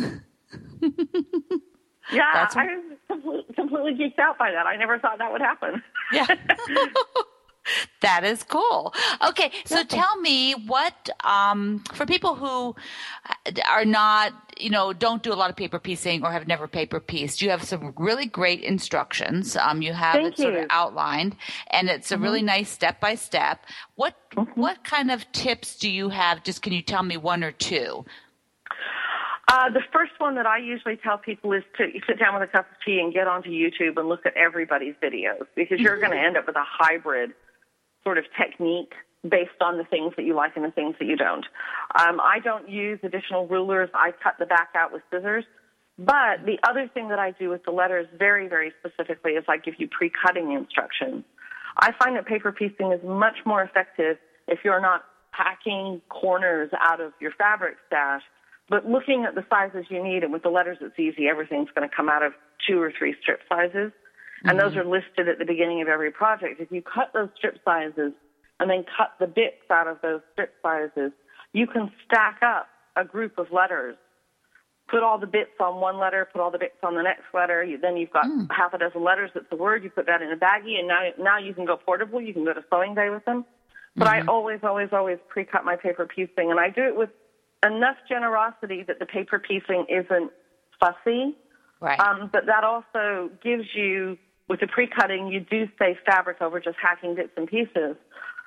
Yeah, That's I was completely, completely geeked out by that. I never thought that would happen. Yeah. That is cool. Okay, so tell me what, um, for people who are not, you know, don't do a lot of paper piecing or have never paper pieced, you have some really great instructions. Um, you have Thank it sort you. of outlined, and it's a mm-hmm. really nice step-by-step. What, mm-hmm. what kind of tips do you have? Just can you tell me one or two? Uh, the first one that I usually tell people is to sit down with a cup of tea and get onto YouTube and look at everybody's videos, because you're going to end up with a hybrid sort of technique based on the things that you like and the things that you don't. Um, I don't use additional rulers. I cut the back out with scissors. But the other thing that I do with the letters very, very specifically is I give you pre-cutting instructions. I find that paper piecing is much more effective if you're not packing corners out of your fabric stash, but looking at the sizes you need. And with the letters, it's easy. Everything's going to come out of two or three strip sizes. And mm-hmm. those are listed at the beginning of every project. If you cut those strip sizes and then cut the bits out of those strip sizes, you can stack up a group of letters. Put all the bits on one letter, put all the bits on the next letter. You, then you've got mm. half a dozen letters that's a word. You put that in a baggie, and now, now you can go portable. You can go to sewing day with them. But mm-hmm. I always, always, always pre-cut my paper piecing, and I do it with enough generosity that the paper piecing isn't fussy. Right. Um, but that also gives you, with the pre-cutting, you do save fabric over just hacking bits and pieces.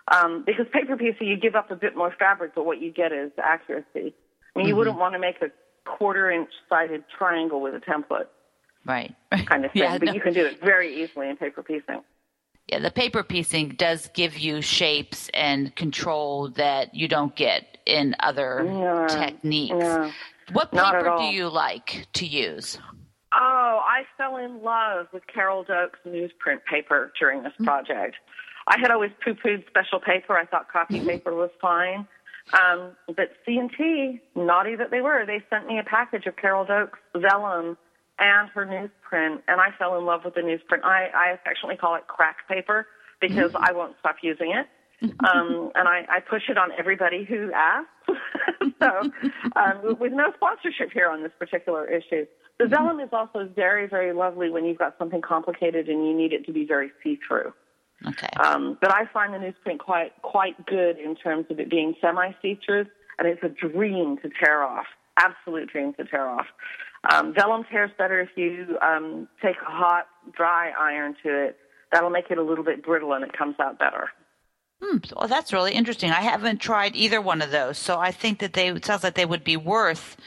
Um, because paper piecing, you give up a bit more fabric, but what you get is accuracy. I mean, you mm-hmm. wouldn't want to make a quarter-inch sided triangle with a template. Right. Kind of thing. Yeah, but no. you can do it very easily in paper piecing. Yeah, the paper piecing does give you shapes and control that you don't get in other no, techniques. No, what not paper at all. do you like to use? Oh, I fell in love with Carol Doak's newsprint paper during this project. I had always poo-pooed special paper. I thought copy paper was fine. Um, but C and T, naughty that they were, they sent me a package of Carol Doak's vellum and her newsprint, and I fell in love with the newsprint. I, I affectionately call it crack paper because I won't stop using it. Um, and I, I push it on everybody who asks. so um, with no sponsorship here on this particular issue. The vellum is also very, very lovely when you've got something complicated and you need it to be very see-through. Okay. Um, but I find the newsprint quite quite good in terms of it being semi-see-through, and it's a dream to tear off, absolute dream to tear off. Um, vellum tears better if you um, take a hot, dry iron to it. That'll make it a little bit brittle, and it comes out better. Hmm. Well, that's really interesting. I haven't tried either one of those, so I think that they it sounds like they would be worth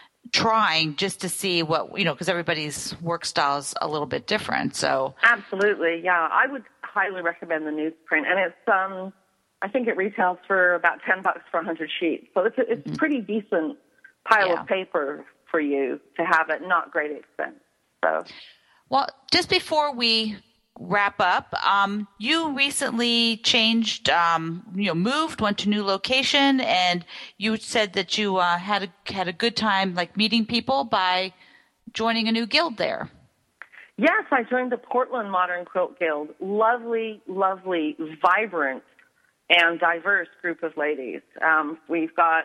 trying just to see what, you know, because everybody's work style is a little bit different. So absolutely, yeah, I would highly recommend the newsprint, and it's um, I think it retails for about ten bucks for a hundred sheets. So it's a, it's mm-hmm. a pretty decent pile yeah. of paper for you to have at not great expense. So, well, just before we wrap up, um, you recently changed, um, you know, moved, went to a new location, and you said that you uh, had a, had a good time, like meeting people by joining a new guild there. Yes, I joined the Portland Modern Quilt Guild. Lovely, lovely, vibrant, and diverse group of ladies. Um, we've got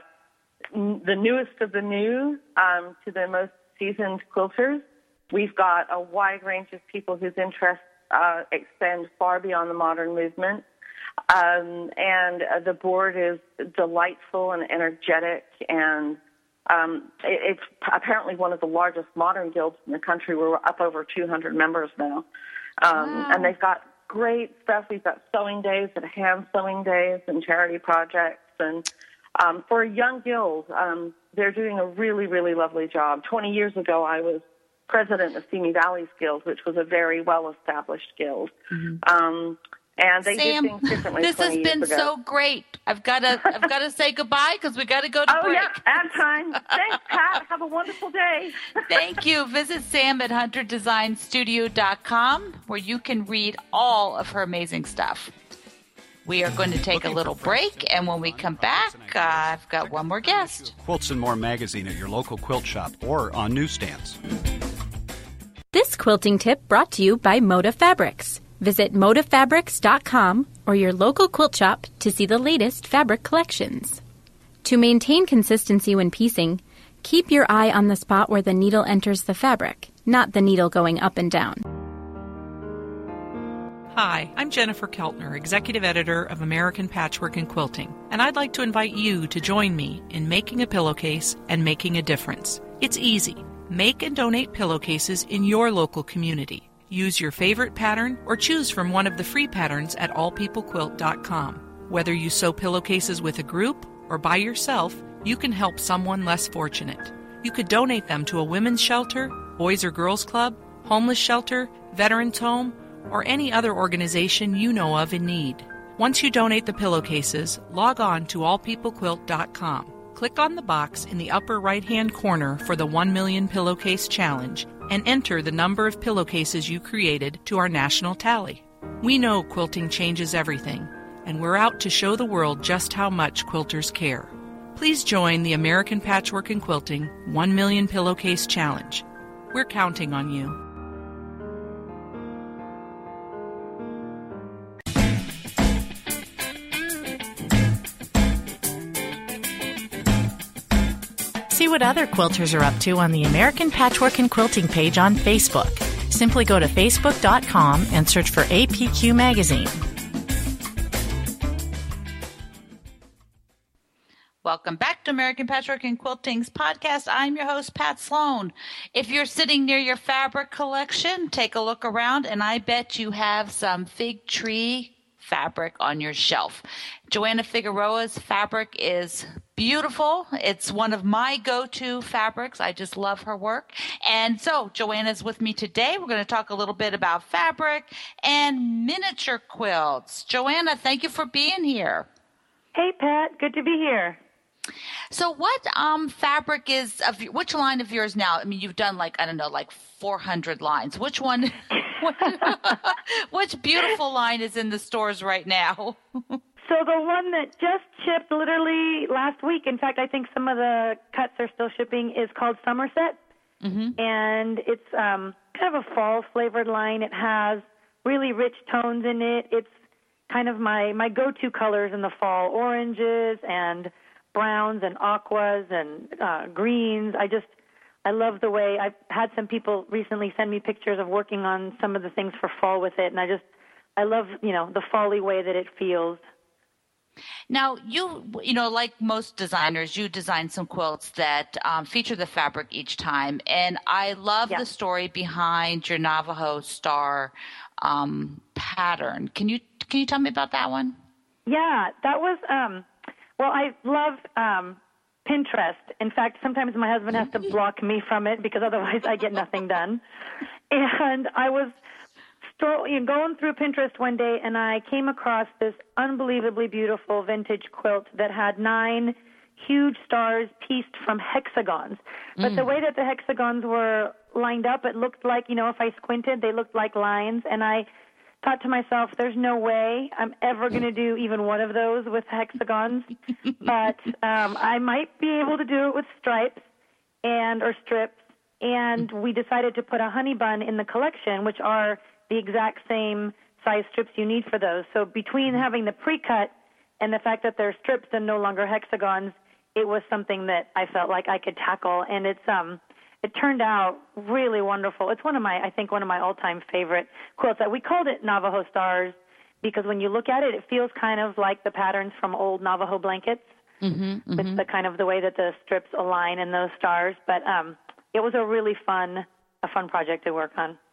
the newest of the new um, to the most seasoned quilters. We've got a wide range of people whose interests uh, extend far beyond the modern movement. Um, and uh, the board is delightful and energetic, and um, it, it's apparently one of the largest modern guilds in the country. We're up over two hundred members now. Um, wow. And they've got great stuff. We've got sewing days and hand sewing days and charity projects. And um, for a young guild, um, they're doing a really, really lovely job. twenty years ago, I was president of Simi Valley's Guild, which was a very well-established guild. Mm-hmm. Um, and they Sam, did things differently. This has been ago. so great. I've got to, I've got to say goodbye because we got to go to oh, break. Oh yeah, add time. Thanks, Pat. Have a wonderful day. Thank you. Visit Sam at hunter design studio dot com where you can read all of her amazing stuff. We are going to take a little break, and when we come back, uh, I've got one more guest. Quilts and More magazine at your local quilt shop or on newsstands. This quilting tip brought to you by Moda Fabrics. Visit moda fabrics dot com or your local quilt shop to see the latest fabric collections. To maintain consistency when piecing, keep your eye on the spot where the needle enters the fabric, not the needle going up and down. Hi, I'm Jennifer Keltner, Executive Editor of American Patchwork and Quilting, and I'd like to invite you to join me in making a pillowcase and making a difference. It's easy. Make and donate pillowcases in your local community. Use your favorite pattern or choose from one of the free patterns at all people quilt dot com. Whether you sew pillowcases with a group or by yourself, you can help someone less fortunate. You could donate them to a women's shelter, boys or girls club, homeless shelter, veterans home, or any other organization you know of in need. Once you donate the pillowcases, log on to all people quilt dot com. Click on the box in the upper right-hand corner for the one million Pillowcase Challenge and enter the number of pillowcases you created to our national tally. We know quilting changes everything, and we're out to show the world just how much quilters care. Please join the American Patchwork and Quilting one million Pillowcase Challenge. We're counting on you. See what other quilters are up to on the American Patchwork and Quilting page on Facebook. Simply go to facebook dot com and search for A P Q Magazine. Welcome back to American Patchwork and Quilting's podcast. I'm your host, Pat Sloan. If you're sitting near your fabric collection, take a look around, and I bet you have some fig tree fabric on your shelf. Joanna Figueroa's fabric is beautiful. It's one of my go-to fabrics. I just love her work. And so Joanna's with me today. We're going to talk a little bit about fabric and miniature quilts. Joanna, thank you for being here. Hey, Pat. Good to be here. So what um, fabric is, of which line of yours now? I mean, you've done like, I don't know, like four hundred lines. Which one, which beautiful line is in the stores right now? So the one that just shipped literally last week, in fact, I think some of the cuts are still shipping, is called Somerset. Mm-hmm. And it's um, kind of a fall-flavored line. It has really rich tones in it. It's kind of my, my go-to colors in the fall, oranges and browns and aquas and uh, greens. I just, I love the way, I've had some people recently send me pictures of working on some of the things for fall with it, and I just, I love, you know, the fall-y way that it feels. Now, you, you know, like most designers, you design some quilts that um, feature the fabric each time, and I love yeah. the story behind your Navajo Star um, pattern. Can you, can you tell me about that one? Yeah, that was, um, well, I love um, Pinterest. In fact, sometimes my husband has to block me from it because otherwise I get nothing done. And I was stro- you know, going through Pinterest one day, and I came across this unbelievably beautiful vintage quilt that had nine huge stars pieced from hexagons. But mm. the way that the hexagons were lined up, it looked like, you know, if I squinted, they looked like lines. And I thought to myself, there's no way I'm ever going to do even one of those with hexagons, but um, I might be able to do it with stripes and or strips, and we decided to put a honey bun in the collection, which are the exact same size strips you need for those. So between having the pre-cut and the fact that they're strips and no longer hexagons, it was something that I felt like I could tackle, and it's um. It turned out really wonderful. It's one of my, I think, one of my all-time favorite quilts. We called it Navajo Stars because when you look at it, it feels kind of like the patterns from old Navajo blankets. Mm-hmm, mm-hmm. It's the kind of the way that the strips align in those stars. But um, it was a really fun, a fun project to work on.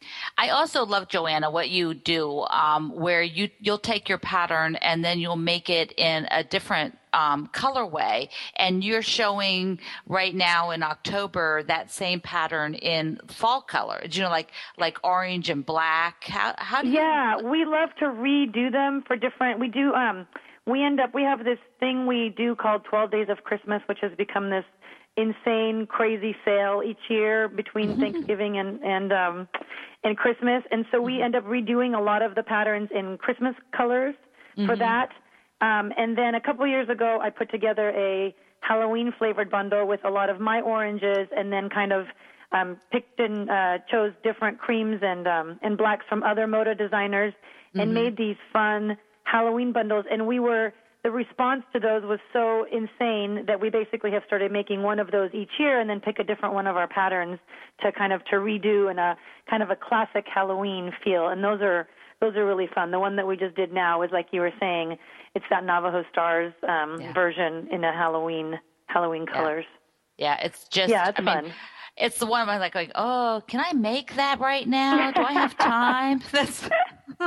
I also love, Joanna, what you do, um, where you, you'll take your pattern and then you'll make it in a different um, colorway. And you're showing right now in October that same pattern in fall color, you know, like like orange and black. How, how do you? Yeah, we love to redo them for different. We do. Um, we end up. We have this thing we do called twelve Days of Christmas, which has become this insane, crazy sale each year between Thanksgiving and and um, and Christmas, and so we end up redoing a lot of the patterns in Christmas colors mm-hmm. for that. Um, and then a couple years ago, I put together a Halloween flavored bundle with a lot of my oranges, and then kind of um, picked and uh, chose different creams and um, and blacks from other Moda designers, mm-hmm. and made these fun Halloween bundles. And we were the response to those was so insane that we basically have started making one of those each year and then pick a different one of our patterns to kind of to redo in a kind of a classic Halloween feel. And those are those are really fun. The one that we just did now is, like you were saying, it's that Navajo Stars um, yeah. version in a Halloween Halloween colors. Yeah, yeah it's just yeah, it's I fun. Mean, it's the one I'm like, like, oh, can I make that right now? Do I have time? That's should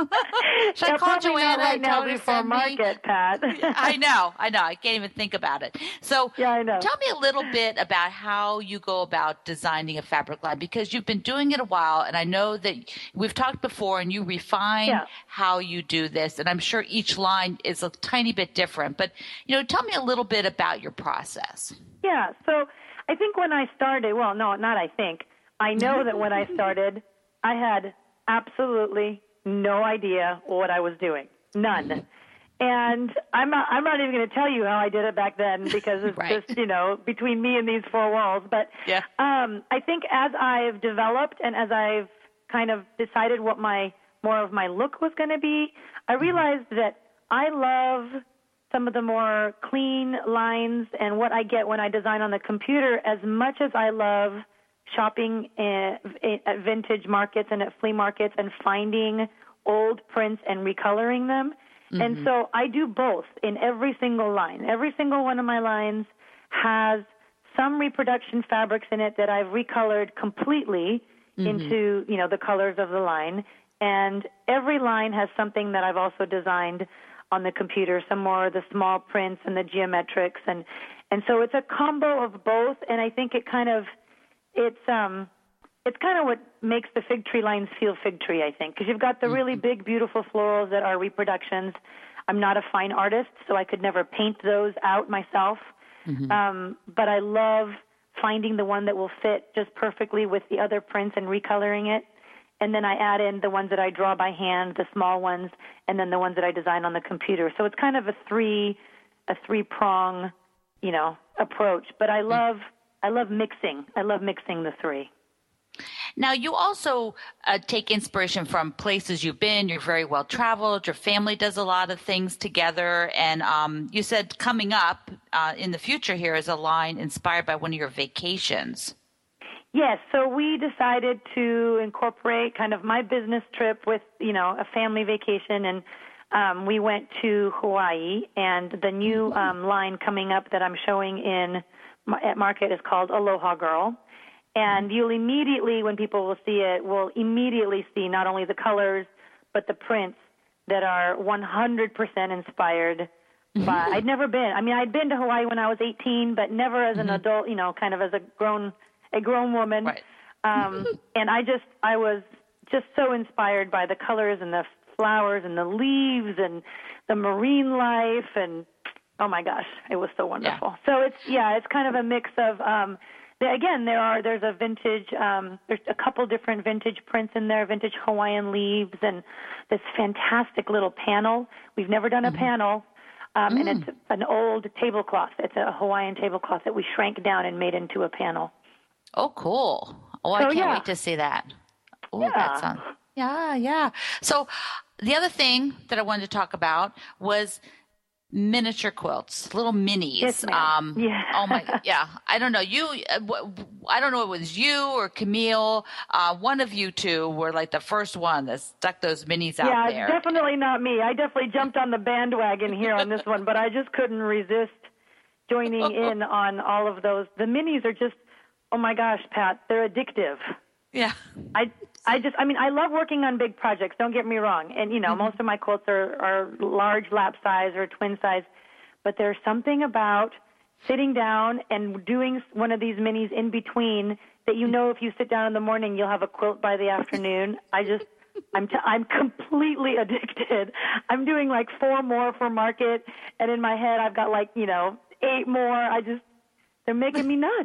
yeah, I call Joanna right now before market, Pat? I know, I know. I can't even think about it. So yeah, I know. Tell me a little bit about how you go about designing a fabric line, because you've been doing it a while, and I know that we've talked before, and you refine yeah. how you do this, and I'm sure each line is a tiny bit different. But, you know, tell me a little bit about your process. Yeah, so I think when I started, well, no, not I think. I know that when I started, I had absolutely no idea what I was doing. None. And I'm not, I'm not even going to tell you how I did it back then because it's right. just, you know, between me and these four walls. But yeah. um, I think as I've developed and as I've kind of decided what my more of my look was going to be, I realized that I love some of the more clean lines and what I get when I design on the computer as much as I love shopping at, at vintage markets and at flea markets and finding old prints and recoloring them. Mm-hmm. And so I do both in every single line. Every single one of my lines has some reproduction fabrics in it that I've recolored completely mm-hmm. into, you know, the colors of the line. and every line has something that I've also designed on the computer, some more the small prints and the geometrics, and and so it's a combo of both, and I think it kind of, it's um, it's kind of what makes the fig tree lines feel fig tree, I think, because you've got the really big, beautiful florals that are reproductions. I'm not a fine artist, so I could never paint those out myself, mm-hmm. um, but I love finding the one that will fit just perfectly with the other prints and recoloring it. And then I add in the ones that I draw by hand, the small ones, and then the ones that I design on the computer. So it's kind of a three, a three-prong, you know, approach. But I love, I love mixing. I love mixing the three. Now, you also uh, take inspiration from places you've been. You're very well traveled. Your family does a lot of things together. And um, you said coming up uh, in the future here is a line inspired by one of your vacations. Yes, so we decided to incorporate kind of my business trip with, you know, a family vacation, and um, we went to Hawaii, and the new um, line coming up that I'm showing in at Market is called Aloha Girl, and you'll immediately, when people will see it, will immediately see not only the colors, but the prints that are one hundred percent inspired by, I'd never been, I mean, I'd been to Hawaii when I was eighteen, but never as an mm-hmm. adult, you know, kind of as a grown a grown woman. Right. Um, and I just, I was just so inspired by the colors and the flowers and the leaves and the marine life. And oh my gosh, it was so wonderful. Yeah. So it's, yeah, it's kind of a mix of, um, the, again, there are, there's a vintage, um, there's a couple different vintage prints in there, vintage Hawaiian leaves and this fantastic little panel. We've never done a mm-hmm. panel. Um, mm. And it's an old tablecloth. It's a Hawaiian tablecloth that we shrank down and made into a panel. Oh, cool. Oh, I so, can't yeah. wait to see that. Oh, yeah. that sounds, yeah, yeah. So the other thing that I wanted to talk about was miniature quilts, little minis. Yes, ma'am. Um, yeah. oh, my, yeah. I don't know. You, I don't know if it was you or Camille. Uh, one of you two were like the first one that stuck those minis out yeah, there. Yeah, definitely not me. I definitely jumped on the bandwagon here on this one, but I just couldn't resist joining in on all of those. The minis are just, oh my gosh, Pat, they're addictive. Yeah. I I just, I mean, I love working on big projects, don't get me wrong. And, you know, mm-hmm. most of my quilts are, are large lap size or twin size, but there's something about sitting down and doing one of these minis in between that you know if you sit down in the morning, you'll have a quilt by the afternoon. I just, I'm t- I'm completely addicted. I'm doing like four more for Market, and in my head I've got like, you know, eight more. I just, they're making me nuts.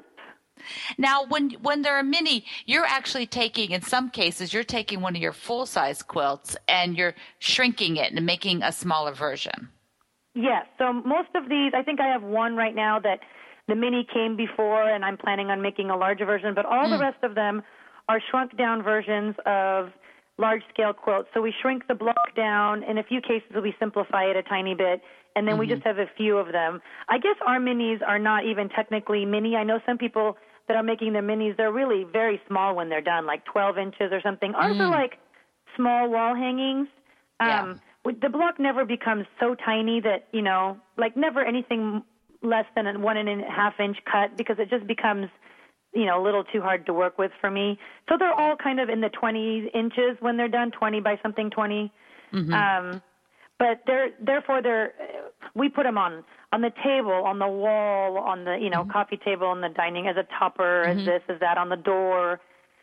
Now, when when they're a mini, you're actually taking, in some cases, you're taking one of your full-size quilts and you're shrinking it and making a smaller version. Yes. So most of these, I think I have one right now that the mini came before, and I'm planning on making a larger version, but all mm. the rest of them are shrunk-down versions of large-scale quilts. So we shrink the block down. In a few cases, we simplify it a tiny bit, and then mm-hmm. we just have a few of them. I guess our minis are not even technically mini. I know some people that are making their minis, they're really very small when they're done, like twelve inches or something. Ours mm. are like small wall hangings. Um, yeah. The block never becomes so tiny that, you know, like never anything less than a one and a half inch cut, because it just becomes, you know, a little too hard to work with for me. So they're all kind of in the twenty inches when they're done, twenty by something twenty. Mm-hmm. Um, but they're, therefore they're, we put them on, on the table, on the wall, on the, you know, mm-hmm. coffee table, on the dining, as a topper, mm-hmm. as this, as that, on the door.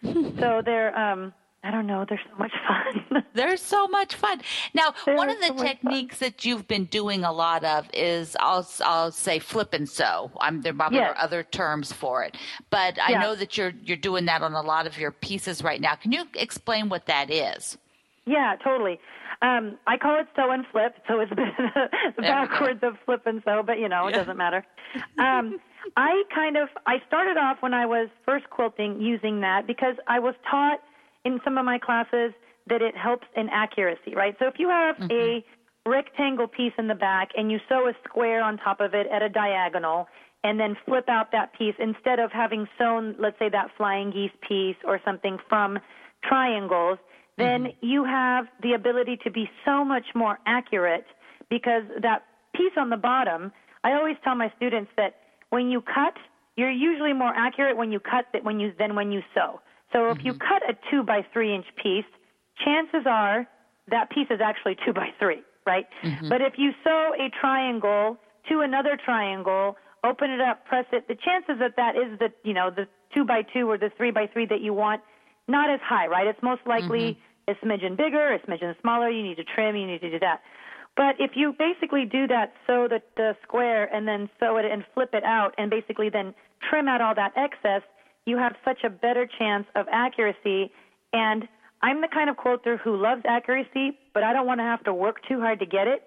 So they're, um, I don't know, they're so much fun. They're so much fun. Now, they're one of the so techniques that you've been doing a lot of is, I'll, I'll say flip and sew. I'm, there probably yes. are other terms for it, but I yeah. know that you're, you're doing that on a lot of your pieces right now. Can you explain what that is? Yeah, totally. Um, I call it sew and flip, so it's backwards of flip and sew, but, you know, it yeah. doesn't matter. Um, I kind of, I started off when I was first quilting using that because I was taught in some of my classes that it helps in accuracy, right? So if you have mm-hmm. a rectangle piece in the back and you sew a square on top of it at a diagonal and then flip out that piece, instead of having sewn, let's say, that flying geese piece or something from triangles, then mm-hmm. you have the ability to be so much more accurate, because that piece on the bottom, I always tell my students that when you cut, you're usually more accurate when you cut than when you, than when you sew. So if mm-hmm. you cut a two by three inch piece, chances are that piece is actually two by three, right? Mm-hmm. But if you sew a triangle to another triangle, open it up, press it, the chances that that is the, you know, the two by two or the three by three that you want, not as high, right? It's most likely mm-hmm. a smidgen bigger, a smidgen smaller. You need to trim, you need to do that. But if you basically do that, sew the, the square and then sew it and flip it out and basically then trim out all that excess, you have such a better chance of accuracy. And I'm the kind of quilter who loves accuracy, but I don't want to have to work too hard to get it.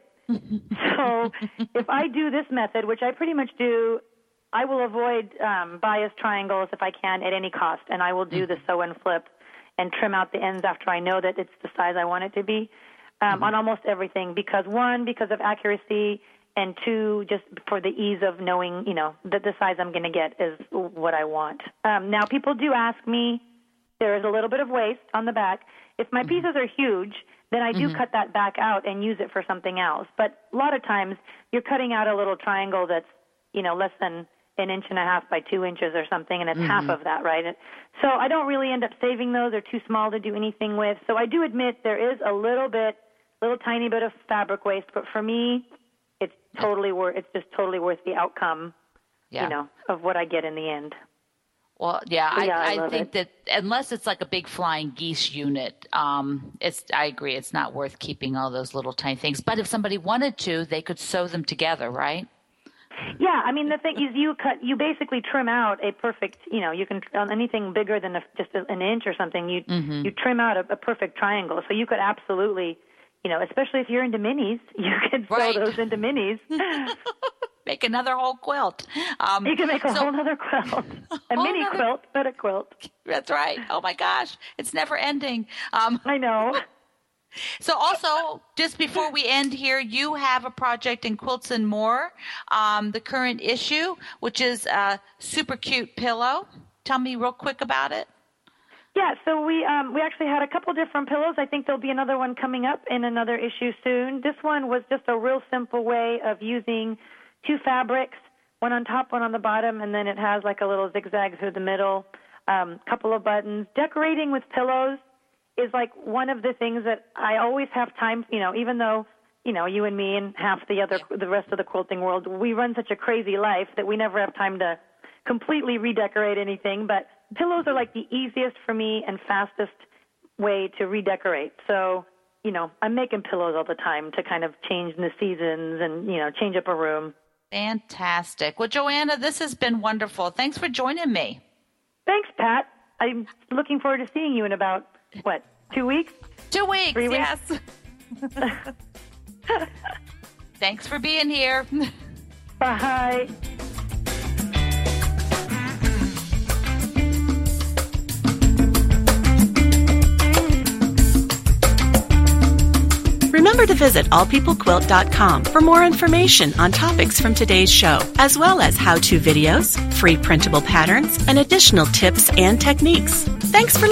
So if I do this method, which I pretty much do, I will avoid um, biased triangles if I can at any cost, and I will do the sew and flip and trim out the ends after I know that it's the size I want it to be um, mm-hmm. on almost everything. Because one, because of accuracy, and two, just for the ease of knowing, you know, that the size I'm going to get is what I want. Um, now, people do ask me, there is a little bit of waste on the back. If my pieces are huge, then I do mm-hmm. cut that back out and use it for something else. But a lot of times you're cutting out a little triangle that's, you know, less than an inch and a half by two inches or something, and it's mm-hmm. half of that, right? So I don't really end up saving those. They're too small to do anything with. So I do admit there is a little bit, little tiny bit of fabric waste, but for me, it's totally worth. It's just totally worth the outcome, yeah. you know, of what I get in the end. Well, yeah, I, yeah, I, I think it. that unless it's like a big flying geese unit, um, it's. I agree, it's not worth keeping all those little tiny things. But if somebody wanted to, they could sew them together, right? Yeah, I mean the thing is, you cut, you basically trim out a perfect. You know, you can on anything bigger than a, just an inch or something. You mm-hmm. you trim out a, a perfect triangle, so you could absolutely, you know, especially if you're into minis, you could sew right. those into minis. Make another whole quilt. Um, you can make a so, whole other quilt. A mini nother, quilt, but a quilt. That's right. Oh, my gosh. It's never ending. Um, I know. So also, just before we end here, you have a project in Quilts and More, um, the current issue, which is a super cute pillow. Tell me real quick about it. Yeah, so we um, we actually had a couple different pillows. I think there'll be another one coming up in another issue soon. This one was just a real simple way of using two fabrics, one on top, one on the bottom, and then it has like a little zigzag through the middle, um, couple of buttons. Decorating with pillows is like one of the things that I always have time, you know, even though, you know, you and me and half the other, the rest of the quilting world, we run such a crazy life that we never have time to completely redecorate anything, but pillows are like the easiest for me and fastest way to redecorate. So, you know, I'm making pillows all the time to kind of change the seasons and, you know, change up a room. Fantastic. Well, Joanna, this has been wonderful. Thanks for joining me. Thanks, Pat. I'm looking forward to seeing you in about, what, two weeks? Two weeks, Three weeks? Yes. Thanks for being here. Bye. Remember to visit all people quilt dot com for more information on topics from today's show, as well as how-to videos, free printable patterns, and additional tips and techniques. Thanks for listening.